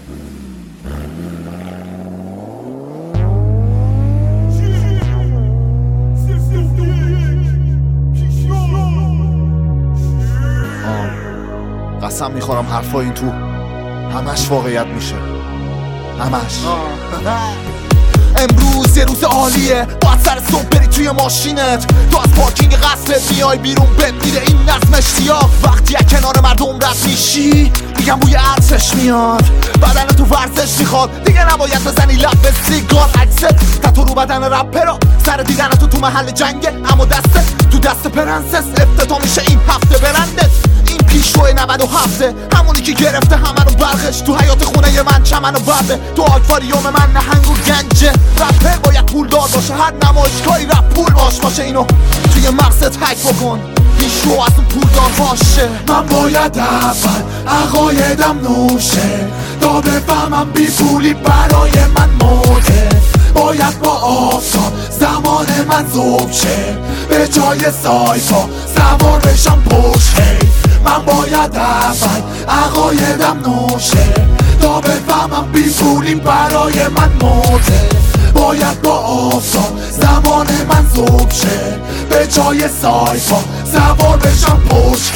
قسم میخورم حرفای این تو همش واقعیت میشه، همش. امروز یه روز عالیه، باید سر صبح بری توی ماشینت، تو از پارکینگ قصرت میای بیرون بهت میده این نظم اشتیاق. وقتی از کنار مردم رد میشی میگم بوی عطرش میاد، بدن تو ورزش میخواد، دیگه نباید بزنی لب به سیگار. عکست تتو رو بدن رپرا، سر دیدن تو محل جنگه، اما دستت تو دست پرنسس. افتتاح میشه این هفته برندت، این پیشرو 97 همونی که گرفته همه رو برخش. تو حیات خونه من چمن و برده، تو آکواریوم من نهنگ و گنجه. رپر باید پول دار باشه، هر نمایشگاهی رپ پول باشه. اینو توی مغزت هک بکن، پیشرو از اون پول دار باشه. من باید اول عقایدم نوشه تا بفهمم بی پولی برای من موده. باید با آفتاب زمان من ذوب شه، به جای سایپا سوار بشم پشت. من باید اول عقایدم نوشه تا بفهمم بی پولی برای من موده. باید با آفتاب زمان من ذوب شه، به جای سایپا سوار بشم پشت.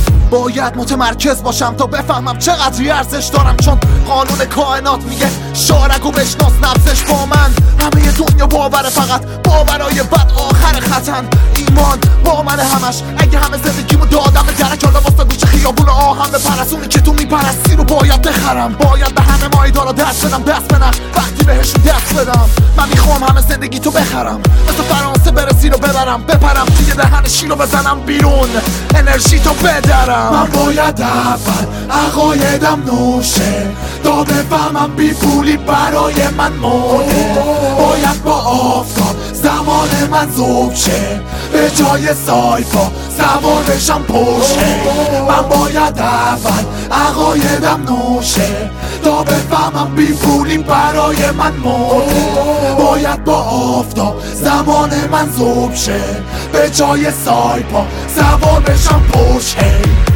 باید متمرکز باشم تا بفهمم چقدر ارزش دارم، چون قانون کائنات میگه شارگو بشناس نبضش با من. همه دنیا باوره، فقط باورای بد آخر خطن. ایمان با من همش، اگه همه زندگیمو دادم به درک، حالا واسه گوشه خیابون آهن بپرسونی که تو میپرستی رو باید بخرم. باید به همه مایدارا دست بدم، دست بدم وقتی بهشون دست بدم. من میخوام همه زندگی تو بخرم، مثل فرانسه برسی رو ببرم، بپرم توی دهن شیلو بزنم بیرون، انرژی تو بدرم. من باید اول عقایدم نوشه تا بفهمم بی پولی برای من موده. باید با آفتاب زمان من ذوب شه، به جای سایپا سوار بشم پشت. من باید اول عقایدم نوشه تا بفهمم بی پولی برای من موده. باید با آفتاب زمان من ذوب شه، به جای سایپا سوار بشم پشت.